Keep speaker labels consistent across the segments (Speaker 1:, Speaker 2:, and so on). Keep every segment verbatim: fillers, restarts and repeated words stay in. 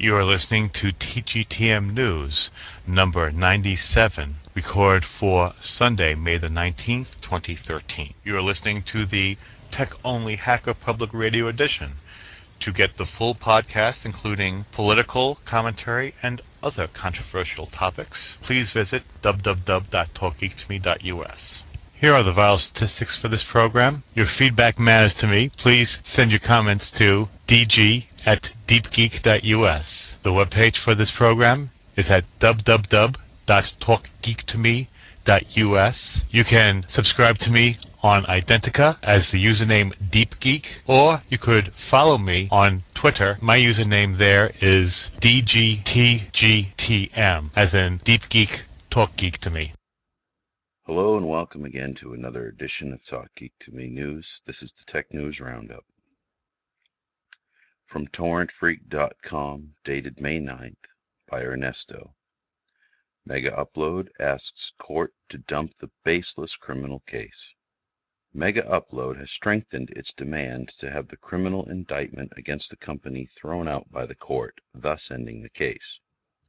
Speaker 1: You are listening to T G T M News, number ninety-seven, record for Sunday, May the nineteenth, twenty thirteen. You are listening to the Tech-Only Hacker Public Radio Edition. To get the full podcast, including political commentary and other controversial topics, please visit w w w dot talk geek to me dot u s. Here are the vital statistics for this program. Your feedback matters to me. Please send your comments to d g at deep geek dot u s. The webpage for this program is at w w w dot talk geek to me dot u s. You can subscribe to me on Identica as the username DeepGeek, or you could follow me on Twitter. My username there is d g t g t m, as in Deep Geek, Talk Geek to Me.
Speaker 2: Hello and welcome again to another edition of Talk Geek to Me News. This is the Tech News Roundup. From torrent freak dot com, dated May ninth, by Ernesto. Mega Upload asks court to dump the baseless criminal case. Mega Upload has strengthened its demand to have the criminal indictment against the company thrown out by the court, thus ending the case.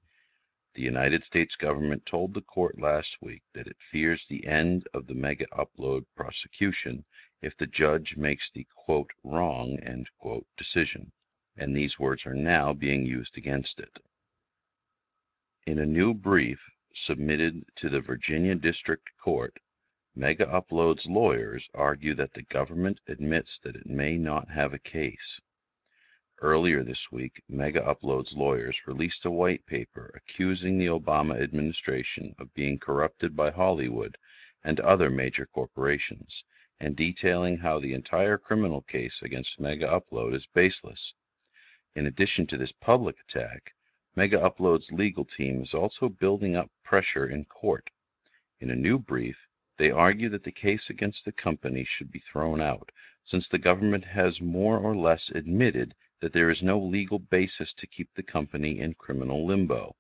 Speaker 2: The United States government told the court last week that it fears the end of the Mega Upload prosecution if the judge makes the, quote, wrong, end quote, decision, and these words are now being used against it. In a new brief submitted to the Virginia District Court, Mega Upload's lawyers argue that the government admits that it may not have a case. Earlier this week, Mega Upload's lawyers released a white paper accusing the Obama administration of being corrupted by Hollywood and other major corporations, and detailing how the entire criminal case against Mega Upload is baseless. In addition to this public attack, Mega Upload's legal team is also building up pressure in court. In a new brief, they argue that the case against the company should be thrown out, since the government has more or less admitted that there is no legal basis to keep the company in criminal limbo.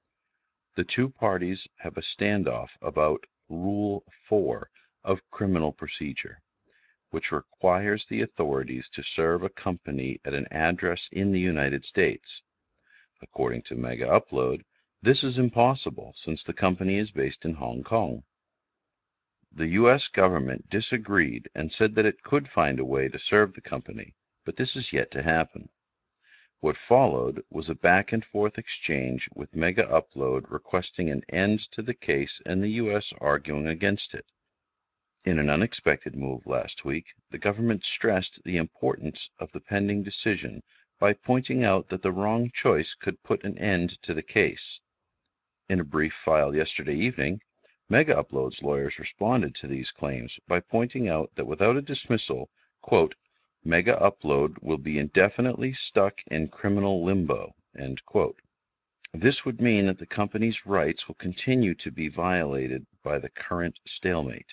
Speaker 2: The two parties have a standoff about Rule four of criminal procedure, which requires the authorities to serve a company at an address in the United States. According to Mega Upload, this is impossible since the company is based in Hong Kong. The U S government disagreed and said that it could find a way to serve the company, but this is yet to happen. What followed was a back-and-forth exchange with Mega Upload requesting an end to the case and the U S arguing against it. In an unexpected move last week, the government stressed the importance of the pending decision by pointing out that the wrong choice could put an end to the case. In a brief filed yesterday evening, Mega Upload's lawyers responded to these claims by pointing out that without a dismissal, quote, Mega Upload will be indefinitely stuck in criminal limbo, end quote. This would mean that the company's rights will continue to be violated by the current stalemate.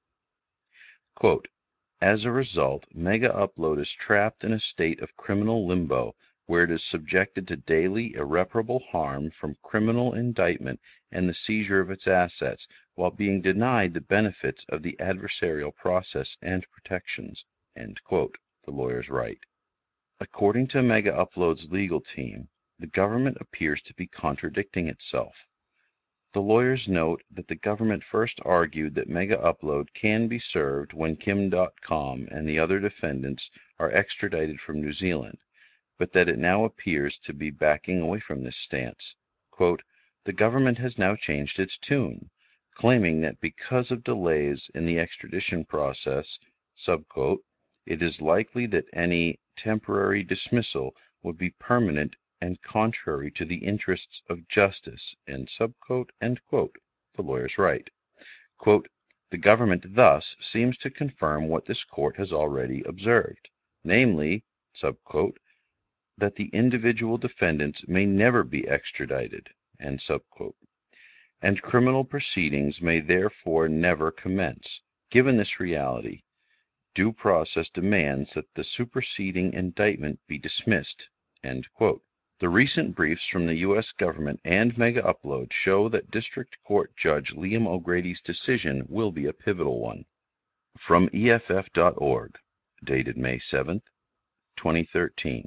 Speaker 2: Quote, as a result, Mega Upload is trapped in a state of criminal limbo where it is subjected to daily irreparable harm from criminal indictment and the seizure of its assets, while being denied the benefits of the adversarial process and protections, end quote, the lawyers write. According to Mega Upload's legal team, the government appears to be contradicting itself. The lawyers note that the government first argued that Mega Upload can be served when Kim dot com and the other defendants are extradited from New Zealand, but that it now appears to be backing away from this stance. Quote, the government has now changed its tune, claiming that because of delays in the extradition process, subquote, it is likely that any temporary dismissal would be permanent and contrary to the interests of justice, end subquote, end quote, the lawyers write. Quote, the government thus seems to confirm what this court has already observed, namely, subquote, that the individual defendants may never be extradited, end subquote, and criminal proceedings may therefore never commence. Given this reality, due process demands that the superseding indictment be dismissed, end quote. The recent briefs from the U S government and Mega Upload show that District Court Judge Liam O'Grady's decision will be a pivotal one. From E F F dot org, dated May seventh, twenty thirteen.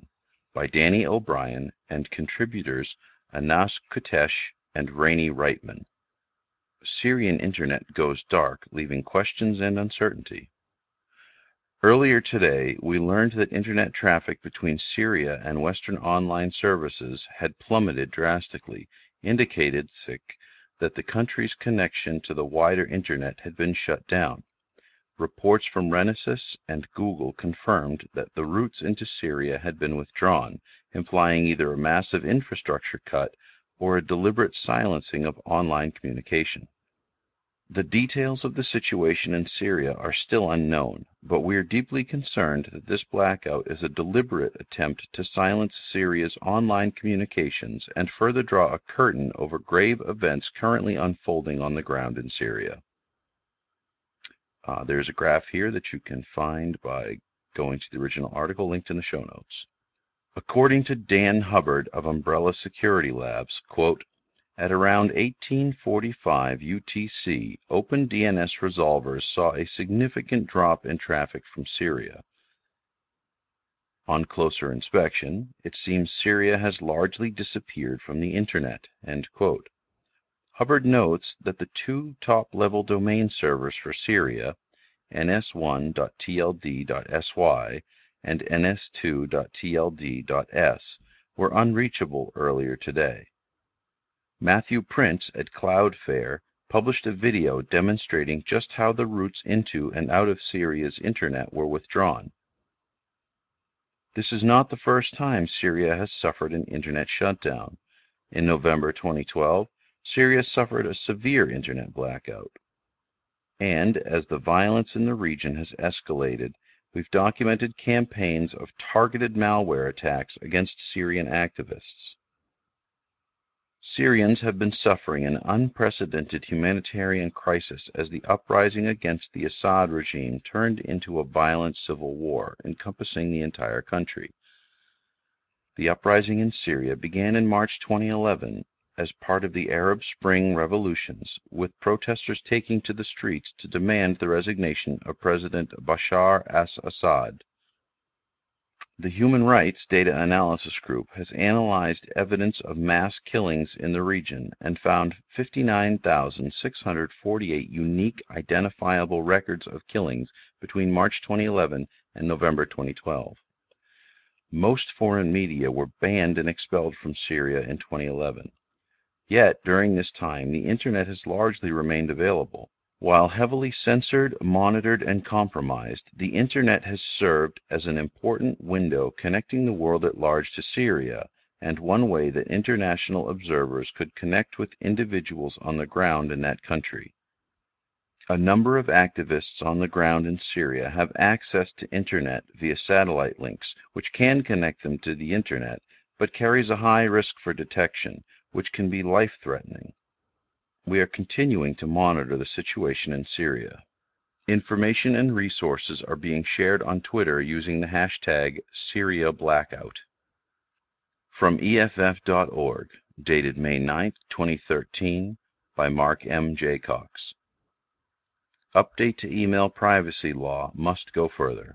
Speaker 2: by Danny O'Brien and contributors Anas Kutesh and Rainey Reitman. Syrian internet goes dark, leaving questions and uncertainty. Earlier today, we learned that internet traffic between Syria and Western online services had plummeted drastically, indicated sick, that the country's connection to the wider internet had been shut down. Reports from Renesas and Google confirmed that the routes into Syria had been withdrawn, implying either a massive infrastructure cut or a deliberate silencing of online communication. The details of the situation in Syria are still unknown, but we are deeply concerned that this blackout is a deliberate attempt to silence Syria's online communications and further draw a curtain over grave events currently unfolding on the ground in Syria. Uh, there's a graph here that you can find by going to the original article linked in the show notes. According to Dan Hubbard of Umbrella Security Labs, quote, at around eighteen forty-five U T C, open D N S resolvers saw a significant drop in traffic from Syria. On closer inspection, it seems Syria has largely disappeared from the internet, end quote. Hubbard notes that the two top-level domain servers for Syria, N S one dot T L D dot S Y and N S two dot T L D dot S, were unreachable earlier today. Matthew Prince at Cloudflare published a video demonstrating just how the routes into and out of Syria's internet were withdrawn. This is not the first time Syria has suffered an internet shutdown. In November twenty twelve, Syria suffered a severe internet blackout. And as the violence in the region has escalated, we've documented campaigns of targeted malware attacks against Syrian activists. Syrians have been suffering an unprecedented humanitarian crisis as the uprising against the Assad regime turned into a violent civil war encompassing the entire country. The uprising in Syria began in March twenty eleven as part of the Arab Spring revolutions, with protesters taking to the streets to demand the resignation of President Bashar al-Assad. The Human Rights Data Analysis Group has analyzed evidence of mass killings in the region and found fifty-nine thousand six hundred forty-eight unique identifiable records of killings between March twenty eleven and November twenty twelve. Most foreign media were banned and expelled from Syria in twenty eleven. Yet, during this time, the Internet has largely remained available. While heavily censored, monitored, and compromised, the Internet has served as an important window connecting the world at large to Syria, and one way that international observers could connect with individuals on the ground in that country. A number of activists on the ground in Syria have access to Internet via satellite links, which can connect them to the Internet, but carries a high risk for detection, which can be life-threatening. We are continuing to monitor the situation in Syria. Information and resources are being shared on Twitter using the hashtag SyriaBlackout. From E F F dot org, dated May ninth, twenty thirteen, by Mark M. Jaycox. Update to email privacy law must go further.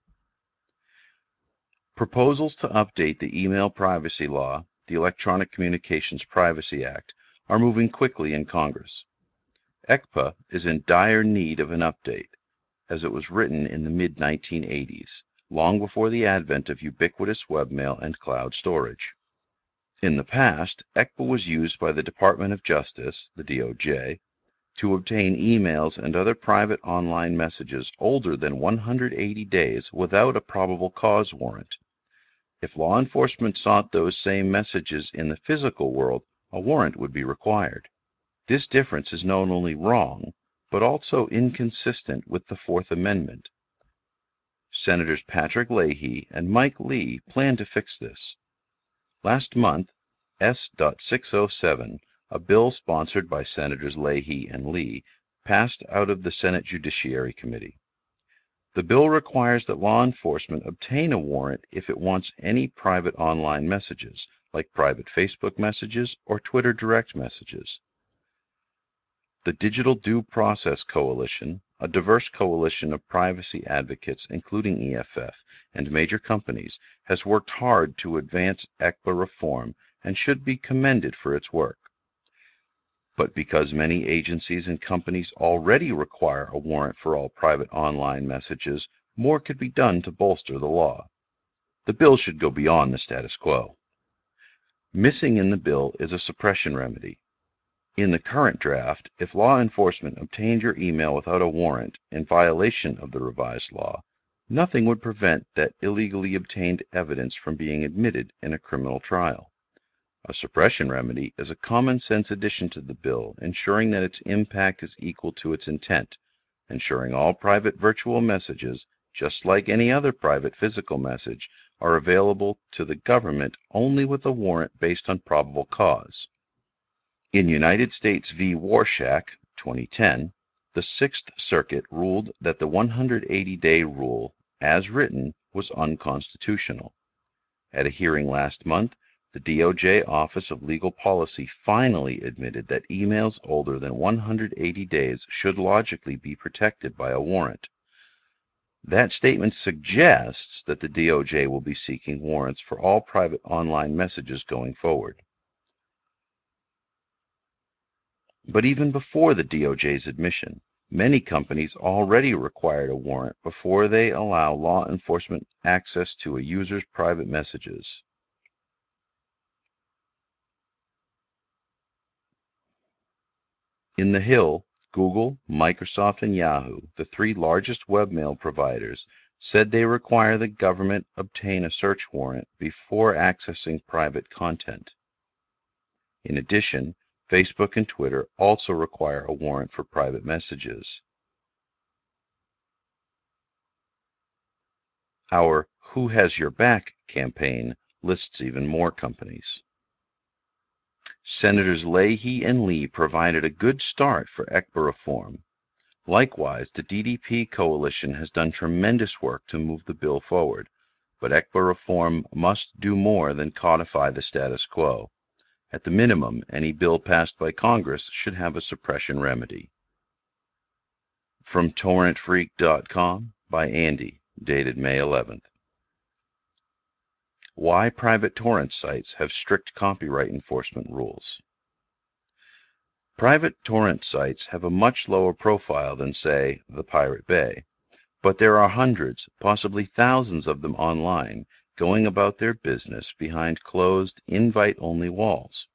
Speaker 2: Proposals to update the email privacy law, the Electronic Communications Privacy Act, are moving quickly in Congress. E C P A is in dire need of an update, as it was written in the mid nineteen eighties, long before the advent of ubiquitous webmail and cloud storage. In the past, E C P A was used by the Department of Justice, the D O J, to obtain emails and other private online messages older than one hundred eighty days without a probable cause warrant. If law enforcement sought those same messages in the physical world, a warrant would be required. This difference is not only wrong, but also inconsistent with the Fourth Amendment. Senators Patrick Leahy and Mike Lee plan to fix this. Last month, S six oh seven, a bill sponsored by Senators Leahy and Lee, passed out of the Senate Judiciary Committee. The bill requires that law enforcement obtain a warrant if it wants any private online messages, like private Facebook messages or Twitter direct messages. The Digital Due Process Coalition, a diverse coalition of privacy advocates, including E F F and major companies, has worked hard to advance E C P A reform and should be commended for its work. But because many agencies and companies already require a warrant for all private online messages, more could be done to bolster the law. The bill should go beyond the status quo. Missing in the bill is a suppression remedy. In the current draft, if law enforcement obtained your email without a warrant in violation of the revised law, nothing would prevent that illegally obtained evidence from being admitted in a criminal trial. A suppression remedy is a common-sense addition to the bill, ensuring that its impact is equal to its intent, ensuring all private virtual messages, just like any other private physical message, are available to the government only with a warrant based on probable cause. In United States v. Warshak, twenty ten, the Sixth Circuit ruled that the one hundred eighty day rule, as written, was unconstitutional. At a hearing last month, the D O J Office of Legal Policy finally admitted that emails older than one hundred eighty days should logically be protected by a warrant. That statement suggests that the D O J will be seeking warrants for all private online messages going forward. But even before the D O J's admission, many companies already required a warrant before they allow law enforcement access to a user's private messages. In the Hill, Google, Microsoft, and Yahoo, the three largest webmail providers, said they require the government obtain a search warrant before accessing private content. In addition, Facebook and Twitter also require a warrant for private messages. Our Who Has Your Back campaign lists even more companies. Senators Leahy and Lee provided a good start for E C P A reform. Likewise, the D D P coalition has done tremendous work to move the bill forward, but E C P A reform must do more than codify the status quo. At the minimum, any bill passed by Congress should have a suppression remedy. From torrent freak dot com by Andy, dated May eleventh. Why private torrent sites have strict copyright enforcement rules. Private torrent sites have a much lower profile than, say, the Pirate Bay, but there are hundreds, possibly thousands of them online, going about their business behind closed, invite-only walls.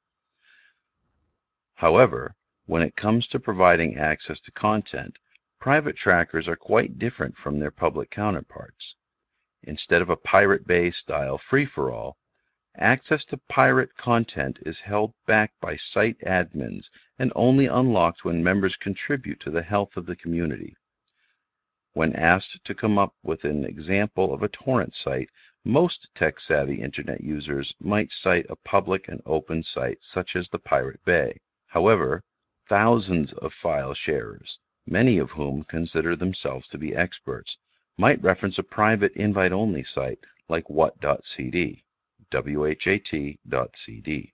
Speaker 2: However, when it comes to providing access to content, private trackers are quite different from their public counterparts. Instead of a Pirate Bay-style free-for-all, access to pirate content is held back by site admins and only unlocked when members contribute to the health of the community. When asked to come up with an example of a torrent site, most tech-savvy Internet users might cite a public and open site such as the Pirate Bay. However, thousands of file sharers, many of whom consider themselves to be experts, might reference a private invite-only site like what dot c d. W H A T dot C D.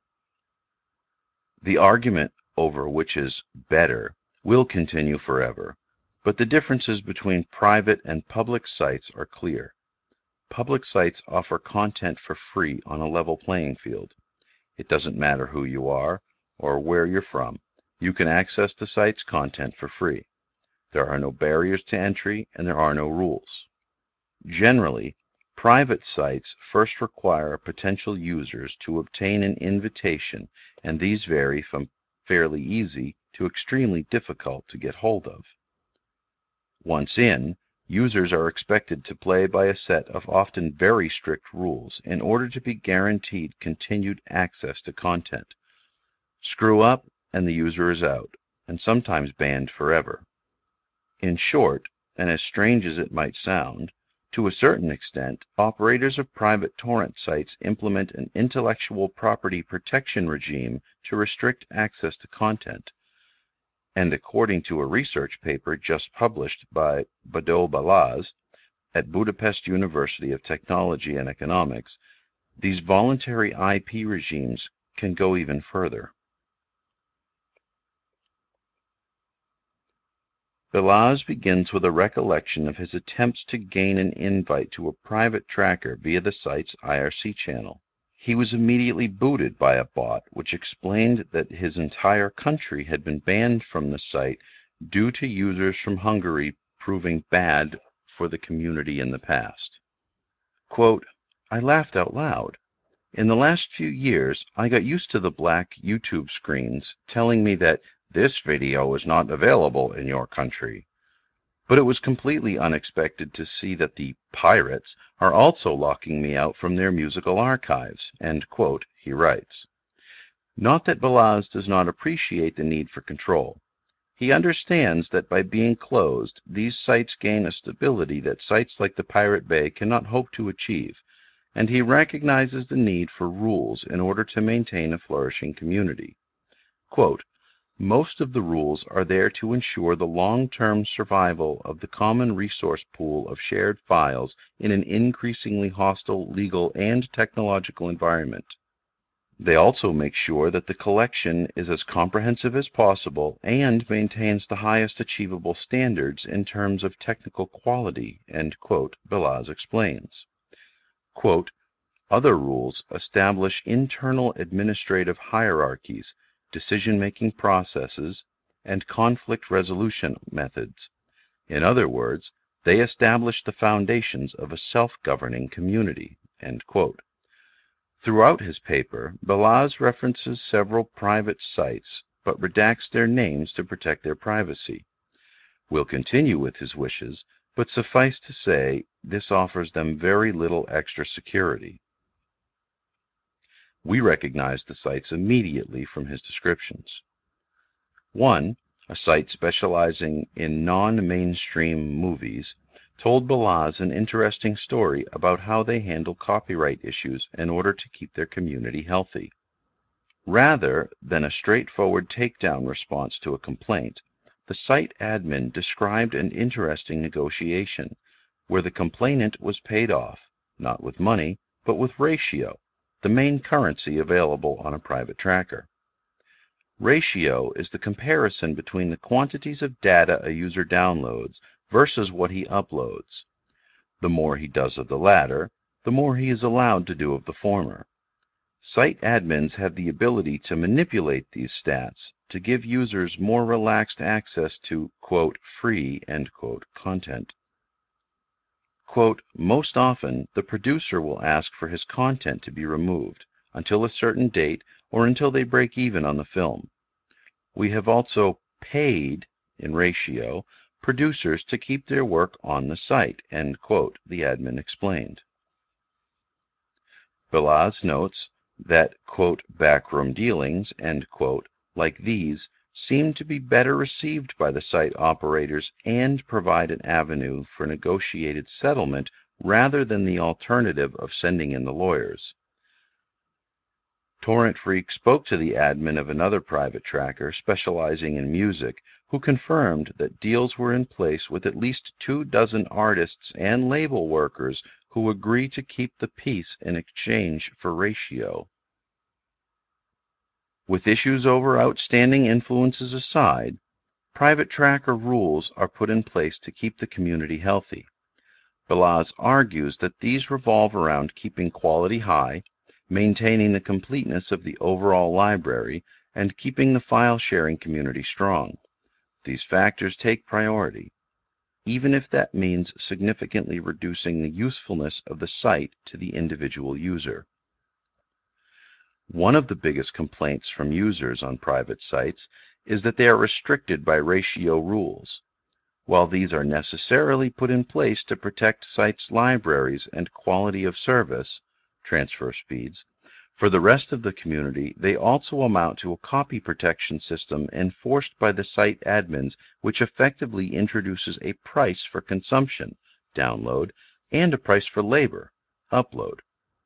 Speaker 2: The argument over which is better will continue forever, but the differences between private and public sites are clear. Public sites offer content for free on a level playing field. It doesn't matter who you are or where you're from. You can access the site's content for free. There are no barriers to entry and there are no rules. Generally, private sites first require potential users to obtain an invitation, and these vary from fairly easy to extremely difficult to get hold of. Once in, users are expected to play by a set of often very strict rules in order to be guaranteed continued access to content. Screw up, and the user is out, and sometimes banned forever. In short, and as strange as it might sound, to a certain extent, operators of private torrent sites implement an intellectual property protection regime to restrict access to content. And according to a research paper just published by Bado Balazs at Budapest University of Technology and Economics, these voluntary I P regimes can go even further. Balazs begins with a recollection of his attempts to gain an invite to a private tracker via the site's I R C channel. He was immediately booted by a bot which explained that his entire country had been banned from the site due to users from Hungary proving bad for the community in the past. Quote, I laughed out loud. In the last few years, I got used to the black YouTube screens telling me that this video is not available in your country. But it was completely unexpected to see that the pirates are also locking me out from their musical archives, end quote, he writes. Not that Balazs does not appreciate the need for control. He understands that by being closed, these sites gain a stability that sites like the Pirate Bay cannot hope to achieve, and he recognizes the need for rules in order to maintain a flourishing community. Quote, most of the rules are there to ensure the long-term survival of the common resource pool of shared files in an increasingly hostile legal and technological environment. They also make sure that the collection is as comprehensive as possible and maintains the highest achievable standards in terms of technical quality, end quote, Balazs explains. Quote, other rules establish internal administrative hierarchies, decision-making processes, and conflict resolution methods. In other words, they establish the foundations of a self-governing community. End quote. Throughout his paper, Balazs references several private sites, but redacts their names to protect their privacy. We'll continue with his wishes, but suffice to say, this offers them very little extra security. We recognize the sites immediately from his descriptions. One, a site specializing in non-mainstream movies, told Balazs an interesting story about how they handle copyright issues in order to keep their community healthy. Rather than a straightforward takedown response to a complaint, the site admin described an interesting negotiation where the complainant was paid off, not with money, but with ratio, the main currency available on a private tracker. Ratio is the comparison between the quantities of data a user downloads versus what he uploads. The more he does of the latter, the more he is allowed to do of the former. Site admins have the ability to manipulate these stats to give users more relaxed access to, quote, free, end quote, content. Quote, most often, the producer will ask for his content to be removed until a certain date or until they break even on the film. We have also paid, in ratio, producers to keep their work on the site, end quote, the admin explained. Balazs notes that, quote, backroom dealings, end quote, like these seem to be better received by the site operators and provide an avenue for negotiated settlement rather than the alternative of sending in the lawyers. Torrent Freak spoke to the admin of another private tracker specializing in music, who confirmed that deals were in place with at least two dozen artists and label workers who agree to keep the peace in exchange for ratio. With issues over outstanding influences aside, private tracker rules are put in place to keep the community healthy. Balazs argues that these revolve around keeping quality high, maintaining the completeness of the overall library, and keeping the file-sharing community strong. These factors take priority, even if that means significantly reducing the usefulness of the site to the individual user. One of the biggest complaints from users on private sites is that they are restricted by ratio rules. While these are necessarily put in place to protect sites' libraries and quality of service, transfer speeds, for the rest of the community, they also amount to a copy protection system enforced by the site admins, which effectively introduces a price for consumption, download, and a price for labor, upload.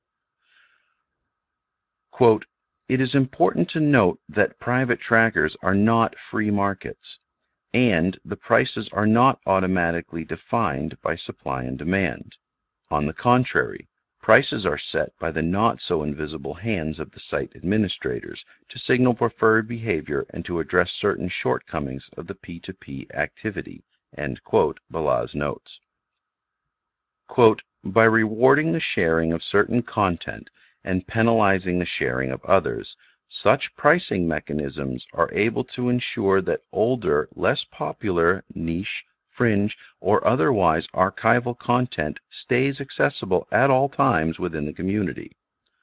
Speaker 2: Quote, it is important to note that private trackers are not free markets, and the prices are not automatically defined by supply and demand. On the contrary, prices are set by the not-so-invisible hands of the site administrators to signal preferred behavior and to address certain shortcomings of the P two P activity, End quote, Balazs notes. Quote, by rewarding the sharing of certain content and penalizing the sharing of others, such pricing mechanisms are able to ensure that older, less popular, niche, fringe, or otherwise archival content stays accessible at all times within the community.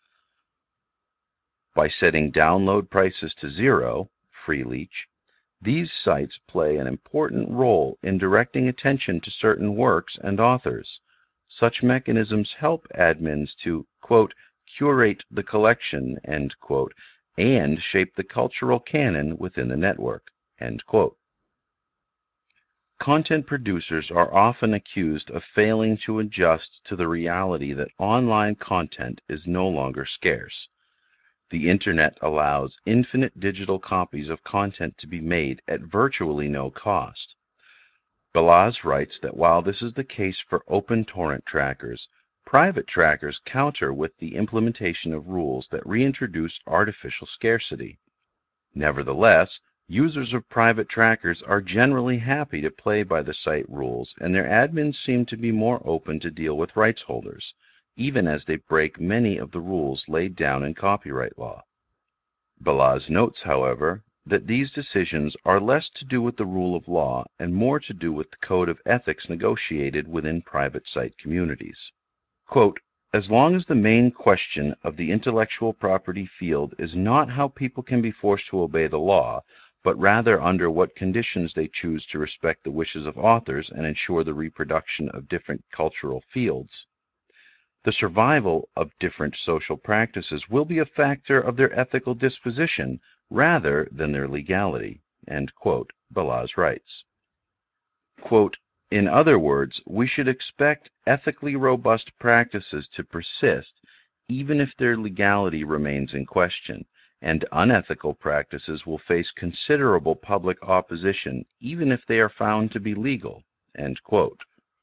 Speaker 2: By setting download prices to zero, FreeLeech, these sites play an important role in directing attention to certain works and authors. Such mechanisms help admins to, quote, curate the collection, end quote, and shape the cultural canon within the network, end quote. Content producers are often accused of failing to adjust to the reality that online content is no longer scarce. The Internet allows infinite digital copies of content to be made at virtually no cost. Balazs writes that while this is the case for open torrent trackers, private trackers counter with the implementation of rules that reintroduce artificial scarcity. Nevertheless, users of private trackers are generally happy to play by the site rules, and their admins seem to be more open to deal with rights holders, even as they break many of the rules laid down in copyright law. Balazs notes, however, that these decisions are less to do with the rule of law and more to do with the code of ethics negotiated within private site communities. Quote, as long as the main question of the intellectual property field is not how people can be forced to obey the law, but rather under what conditions they choose to respect the wishes of authors and ensure the reproduction of different cultural fields, the survival of different social practices will be a factor of their ethical disposition rather than their legality, end quote, Balazs writes. Quote, in other words, we should expect ethically robust practices to persist even if their legality remains in question, and unethical practices will face considerable public opposition even if they are found to be legal, end quote.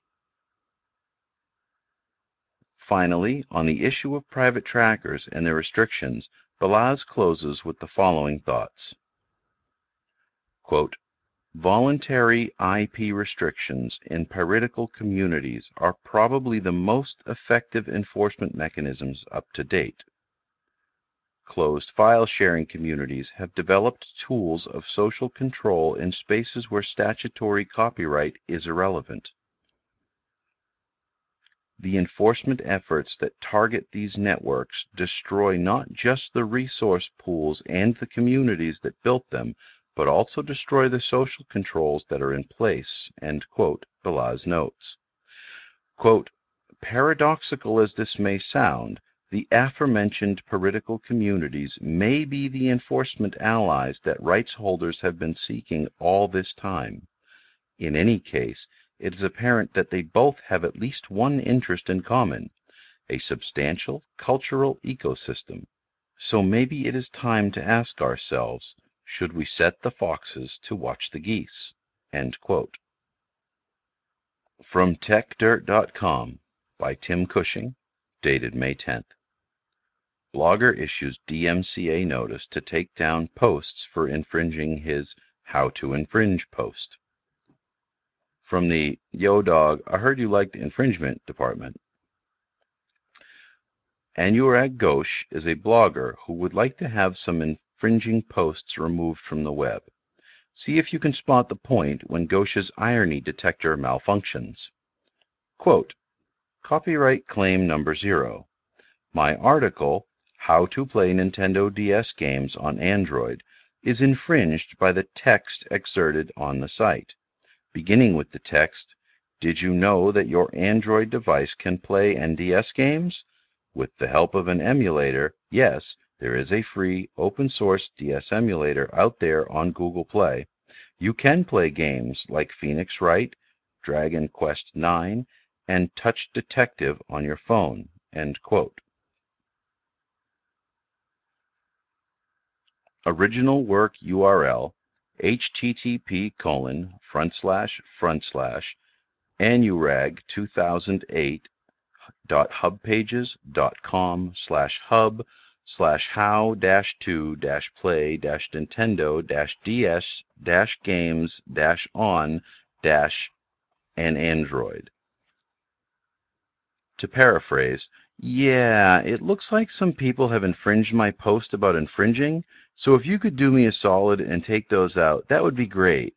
Speaker 2: Finally, on the issue of private trackers and their restrictions, Balazs closes with the following thoughts. Quote, voluntary I P restrictions in piratical communities are probably the most effective enforcement mechanisms up to date. Closed file sharing communities have developed tools of social control in spaces where statutory copyright is irrelevant. The enforcement efforts that target these networks destroy not just the resource pools and the communities that built them, but also destroy the social controls that are in place, end quote, Balazs notes. Quote, paradoxical as this may sound, the aforementioned piratical communities may be the enforcement allies that rights holders have been seeking all this time. In any case, it is apparent that they both have at least one interest in common, a substantial cultural ecosystem. So maybe it is time to ask ourselves, should we set the foxes to watch the geese? End quote. From tech dirt dot com by Tim Cushing, dated May tenth. Blogger issues D M C A notice to take down posts for infringing his How to Infringe post. From the Yo Dog, I heard you liked infringement department. Anurag Ghosh is a blogger who would like to have some infringing posts removed from the web. See if you can spot the point when Ghosh's irony detector malfunctions. Quote, copyright claim number zero. My article, How to Play Nintendo D S Games on Android, is infringed by the text exerted on the site. Beginning with the text, did you know that your Android device can play N D S games? With the help of an emulator, yes, there is a free open-source D S emulator out there on Google Play. You can play games like Phoenix Wright, Dragon Quest nine, and Touch Detective on your phone, end quote. Original work U R L, http colon front slash front slash anurag two thousand eight dot hubpages.com slash hub slash how dash to dash play dash Nintendo dash DS dash games dash on dash and Android. To paraphrase, yeah, it looks like some people have infringed my post about infringing, so if you could do me a solid and take those out, that would be great.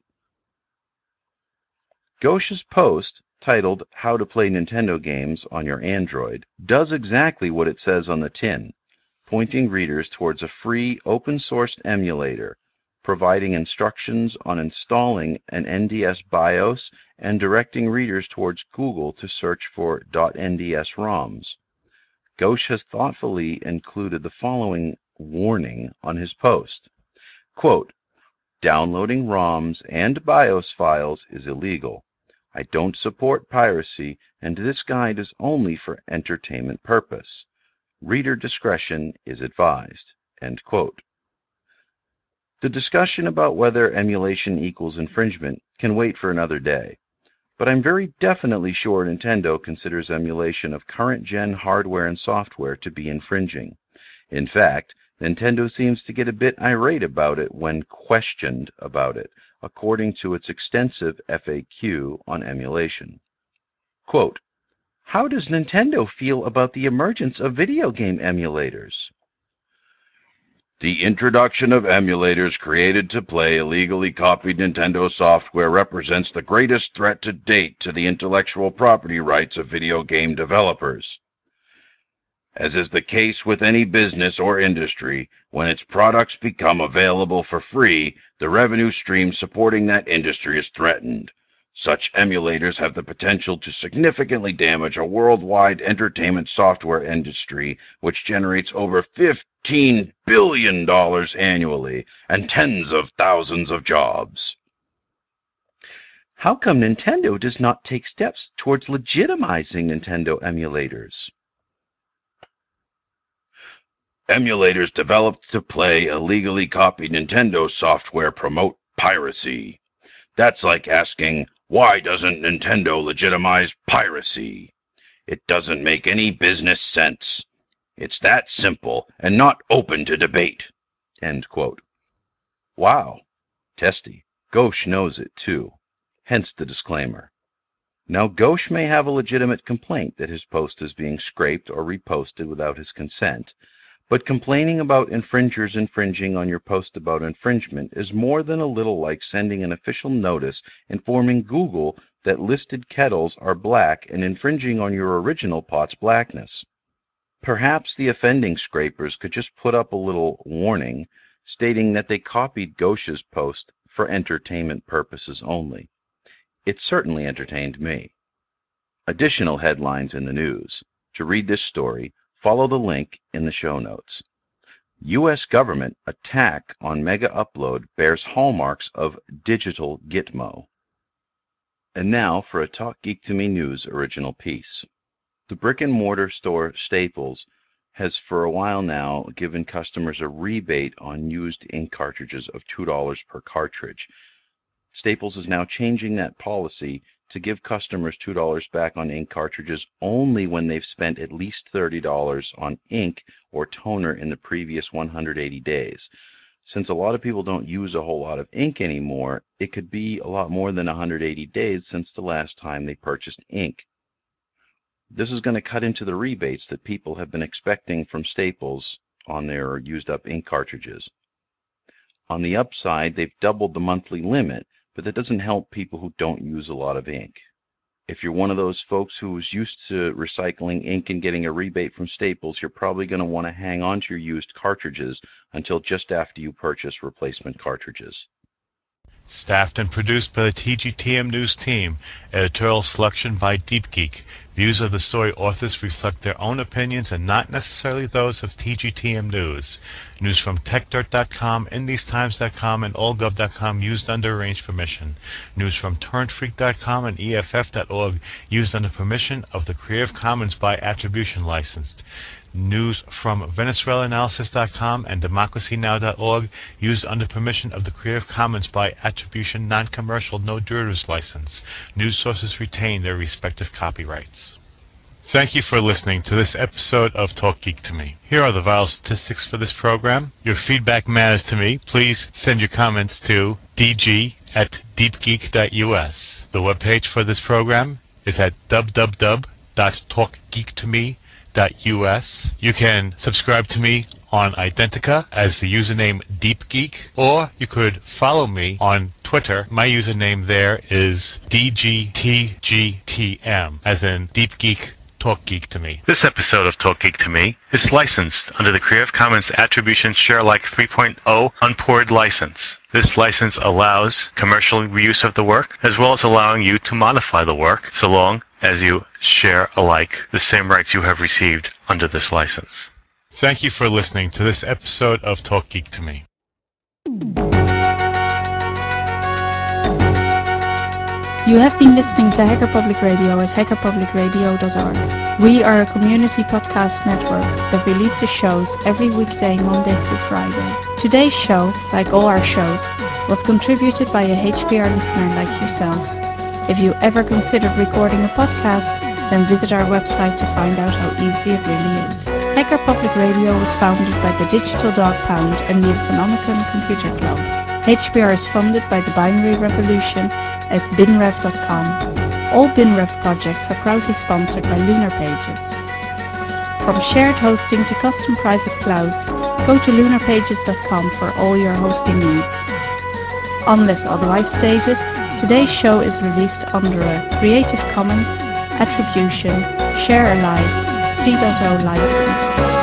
Speaker 2: Ghosh's post, titled How to Play Nintendo Games on Your Android, does exactly what it says on the tin, pointing readers towards a free open-sourced emulator, providing instructions on installing an N D S BIOS and directing readers towards Google to search for .nds ROMs. Ghosh has thoughtfully included the following warning on his post. Quote, downloading ROMs and BIOS files is illegal. I don't support piracy, and this guide is only for entertainment purpose. Reader discretion is advised. End quote. The discussion about whether emulation equals infringement can wait for another day, but I'm very definitely sure Nintendo considers emulation of current-gen hardware and software to be infringing. In fact, Nintendo seems to get a bit irate about it when questioned about it, according to its extensive F A Q on emulation. Quote, how does Nintendo feel about the emergence of video game emulators? The introduction of emulators created to play illegally copied Nintendo software represents the greatest threat to date to the intellectual property rights of video game developers. As is the case with any business or industry, when its products become available for free, the revenue stream supporting that industry is threatened. Such emulators have the potential to significantly damage a worldwide entertainment software industry which generates over fifteen billion dollars annually and tens of thousands of jobs. How come Nintendo does not take steps towards legitimizing Nintendo emulators? Emulators developed to play illegally copied Nintendo software promote piracy. That's like asking, why doesn't Nintendo legitimize piracy? It doesn't make any business sense. It's that simple and not open to debate. End quote. Wow. Testy. Ghosh knows it too. Hence the disclaimer. Now, Ghosh may have a legitimate complaint that his post is being scraped or reposted without his consent, but complaining about infringers infringing on your post about infringement is more than a little like sending an official notice informing Google that listed kettles are black and infringing on your original pot's blackness. Perhaps the offending scrapers could just put up a little warning stating that they copied Ghosh's post for entertainment purposes only. It certainly entertained me. Additional headlines in the news. To read this story, follow the link in the show notes. U S government attack on Mega Upload bears hallmarks of digital Gitmo. And now for a Talk Geek to Me News original piece. The brick-and-mortar store Staples has for a while now given customers a rebate on used ink cartridges of two dollars per cartridge. Staples is now changing that policy to give customers two dollars back on ink cartridges only when they've spent at least thirty dollars on ink or toner in the previous one hundred eighty days. Since a lot of people don't use a whole lot of ink anymore, it could be a lot more than one hundred eighty days since the last time they purchased ink. This is going to cut into the rebates that people have been expecting from Staples on their used up ink cartridges. On the upside, they've doubled the monthly limit, but that doesn't help people who don't use a lot of ink. If you're one of those folks who's used to recycling ink and getting a rebate from Staples, you're probably going to want to hang on to your used cartridges until just after you purchase replacement cartridges.
Speaker 1: Staffed and produced by the T G T M News team. Editorial selection by DeepGeek. Views of the story authors reflect their own opinions and not necessarily those of T G T M News. News from TechDirt dot com, InDeesTimes dot com, and all gov dot com used under arranged permission. News from Torrent Freak dot com and E F F dot org used under permission of the Creative Commons by Attribution licensed. News from Venezuela Analysis dot com and Democracy Now dot org used under permission of the Creative Commons by Attribution Non-Commercial No Derivatives License. News sources retain their respective copyrights. Thank you for listening to this episode of Talk Geek to Me. Here are the vital statistics for this program. Your feedback matters to me. Please send your comments to d g at deep geek dot u s. The webpage for this program is at w w w dot talk geek to me dot u s. You can subscribe to me on Identica as the username DeepGeek, or you could follow me on Twitter. My username there is D G T G T M, as in Deep Geek Talk Geek to Me. This episode of Talk Geek to Me is licensed under the Creative Commons Attribution Share Alike three point oh Unported license. This license allows commercial reuse of the work, as well as allowing you to modify the work, so long as you share alike the same rights you have received under this license. Thank you for listening to this episode of Talk Geek to Me.
Speaker 3: You have been listening to Hacker Public Radio at hacker public radio dot org. We are a community podcast network that releases shows every weekday, Monday through Friday. Today's show, like all our shows, was contributed by a H P R listener like yourself. If you ever considered recording a podcast, then visit our website to find out how easy it really is. Hacker Public Radio was founded by the Digital Dog Pound and the Economicon Computer Club. H P R is funded by the Binary Revolution at bin rev dot com. All BinRev projects are proudly sponsored by Lunar Pages. From shared hosting to custom private clouds, go to lunar pages dot com for all your hosting needs. Unless otherwise stated, today's show is released under a Creative Commons Attribution Share Alike three point oh license.